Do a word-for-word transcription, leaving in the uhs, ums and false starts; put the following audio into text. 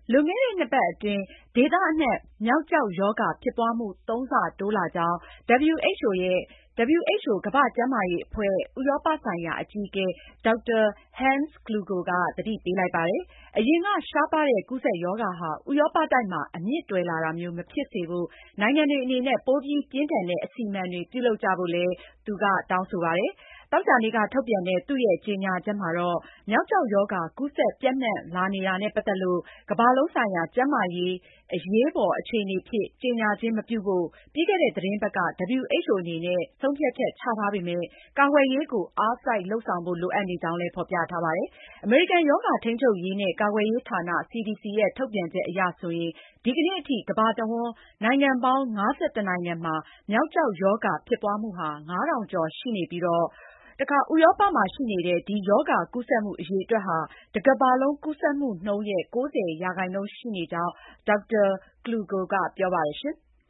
လွန်ခဲ့တဲ့နှစ်ပတ်အတွင်း ဒေသအနှံ့ မျောက်ကျောက်ရောဂါဖြစ်ပွားမှု သုံးဆတိုးလာကြောင်း ဒဗ်ဗြူအိုက်အို ရဲ့ ဒဗ္ဗူအိုက်အို ကမ္ဘာ့ကျန်းမာရေးအဖွဲ့ ဥရောပဆိုင်ရာအကြီးအကဲ ဒေါက်တာ Hans Kluge က သတိပေးလိုက်ပါတယ်။ အရင်က ရှားပါးတဲ့ ကူးစက်ရောဂါဟာ ဥရောပတိုက်မှာ အမြစ်တွယ်လာတာမျိုး မဖြစ်စေဖို့ နိုင်ငံတွေအနေနဲ့ ပိုပြီးပြင်းထန်တဲ့ အစီအမံတွေ ပြုလုပ်ကြဖို့လည်း သူက တောင်းဆိုပါတယ်။ သောကြာနေ့က ထုတ်ပြန်တဲ့ သူ့ရဲ့ ကြေညာချက်မှာတော့ မျောက်ကျောက်ရောဂါ ကူးစက်ပျံ့နှံ့လာနေတာနဲ့ ပတ်သက်လို့ ကမ္ဘာလုံးဆိုင်ရာ ကျန်းမာရေး အရေးပေါ်အခြေအနေအဖြစ် ကြေညာခြင်းမပြုဖို့ ပြီးခဲ့တဲ့ သီတင်းပတ်က ဒဗ္ဗူအိုက်အိုအနေနဲ့ ဆုံးဖြတ်ချက်ချထားပေမယ့် ကာကွယ်ရေးကို အားစိုက်လုပ်ဆောင်ဖို့ လိုအပ်နေကြောင်းလည်း ဖေါ်ပြထားပါတယ်။ အမေရိကန် ရောဂါထိန်းချုပ်ရေးနဲ့ ကာကွယ်ရေးဌာန စီဒီစီ ရဲ့ ထုတ်ပြန်ချက်အရဆိုရင် ဒီကနေ့အထိ ကမ္ဘာတဝန်း နိုင်ငံပေါင်း ၅၁ နိုင်ငံမှာ မျောက်ကျောက်ရောဂါဖြစ်ပွားမှုဟာ ငါးထောင်ကျော်ရှိနေပြီး ဥရောပမှာရှိနေတဲ့ ဒီရောဂါကူးစက်မှု အရေအတွက်ဟာ တကမ္ဘာလုံးကူးစက်မှုနှုန်းရဲ့ ၉၀ ရာခိုင်နှုန်းရှိနေကြောင်း ဒေါက်တာ Kluge ကပြောပါတယ်။